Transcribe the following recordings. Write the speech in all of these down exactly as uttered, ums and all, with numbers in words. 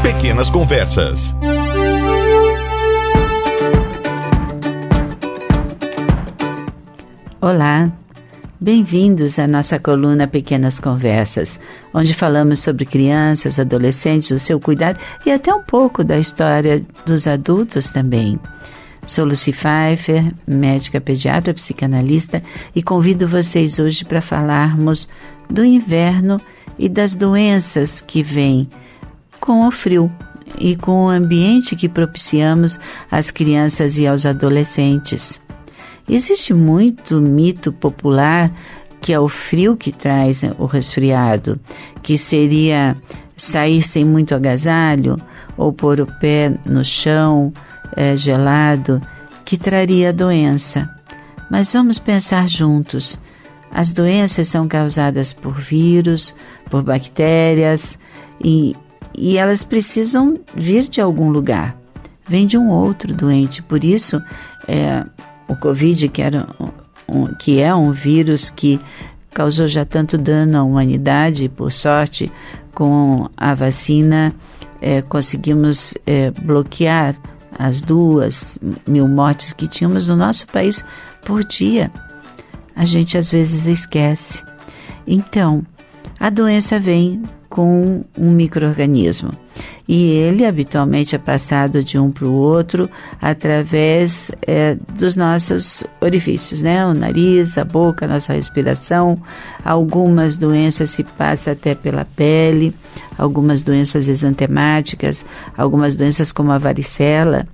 Pequenas Conversas. Olá, bem-vindos à nossa coluna Pequenas Conversas, onde falamos sobre crianças, adolescentes, o seu cuidado e até um pouco da história dos adultos também. Sou Lucy Pfeiffer, médica pediatra, psicanalista, e convido vocês hoje para falarmos do inverno e das doenças que vêm com o frio e com o ambiente que propiciamos às crianças e aos adolescentes. Existe muito mito popular que é o frio que traz, né, o resfriado, que seria sair sem muito agasalho ou pôr o pé no chão é, gelado, que traria a doença. Mas vamos pensar juntos. As doenças são causadas por vírus, por bactérias e, e elas precisam vir de algum lugar. Vem de um outro doente. Por isso, é, o Covid, que, era um, que é um vírus que causou já tanto dano à humanidade, por sorte, com a vacina é, conseguimos é, bloquear as duas mil mortes que tínhamos no nosso país por dia. A gente às vezes esquece. Então, a doença vem com um micro-organismo e ele habitualmente é passado de um para o outro através é, dos nossos orifícios, né? O nariz, a boca, a nossa respiração. Algumas doenças se passam até pela pele, algumas doenças exantemáticas, algumas doenças como a varicela,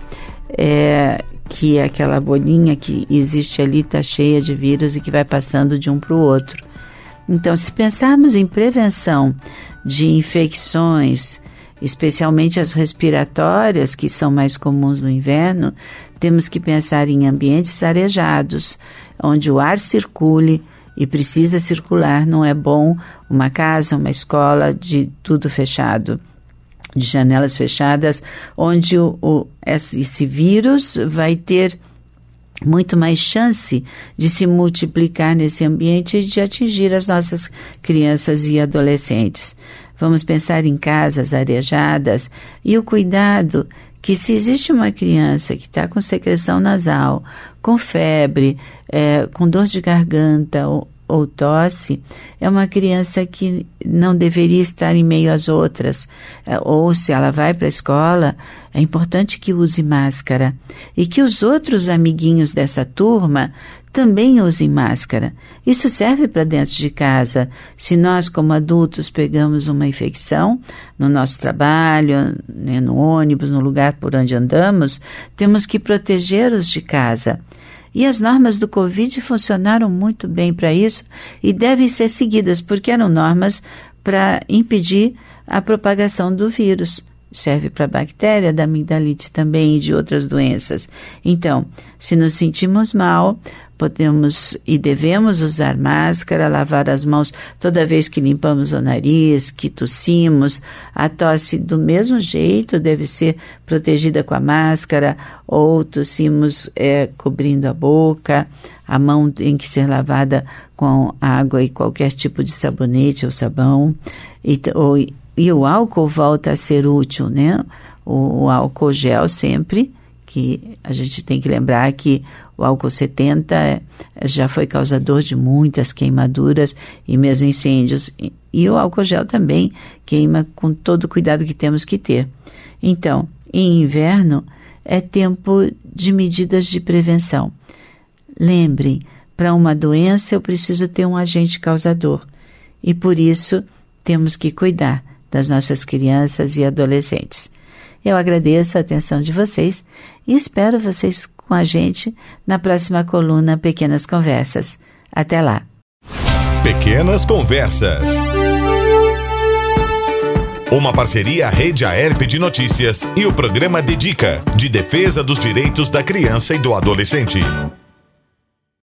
é, que é aquela bolinha que existe ali, está cheia de vírus e que vai passando de um para o outro. Então, se pensarmos em prevenção de infecções, especialmente as respiratórias, que são mais comuns no inverno, temos que pensar em ambientes arejados, onde o ar circule e precisa circular. Não é bom uma casa, uma escola de tudo fechado, de janelas fechadas, onde o, o, esse, esse vírus vai ter muito mais chance de se multiplicar nesse ambiente e de atingir as nossas crianças e adolescentes. Vamos pensar em casas arejadas e o cuidado que, se existe uma criança que está com secreção nasal, com febre, é, com dor de garganta ou, ou tosse, é uma criança que não deveria estar em meio às outras. É, ou se ela vai para a escola, é importante que use máscara e que os outros amiguinhos dessa turma também usem máscara. Isso serve para dentro de casa. Se nós, como adultos, pegamos uma infecção no nosso trabalho, né, no ônibus, no lugar por onde andamos, temos que proteger-os de casa. E as normas do Covid funcionaram muito bem para isso e devem ser seguidas, porque eram normas para impedir a propagação do vírus. Serve para a bactéria, da amigdalite também e de outras doenças. Então, se nos sentimos mal, podemos e devemos usar máscara, lavar as mãos toda vez que limpamos o nariz, que tossimos. A tosse, do mesmo jeito, deve ser protegida com a máscara, ou tossimos é, cobrindo a boca. A mão tem que ser lavada com água e qualquer tipo de sabonete ou sabão. E, ou, e o álcool volta a ser útil, né? O, o álcool gel sempre, que a gente tem que lembrar que o álcool setenta já foi causador de muitas queimaduras e mesmo incêndios. E, e o álcool gel também queima com todo o cuidado que temos que ter. Então, em inverno é tempo de medidas de prevenção. Lembrem, para uma doença eu preciso ter um agente causador e por isso temos que cuidar das nossas crianças e adolescentes. Eu agradeço a atenção de vocês e espero vocês com a gente na próxima coluna Pequenas Conversas. Até lá. Pequenas Conversas. Uma parceria Rede Aerp de Notícias e o programa Dedica, de defesa dos direitos da criança e do adolescente.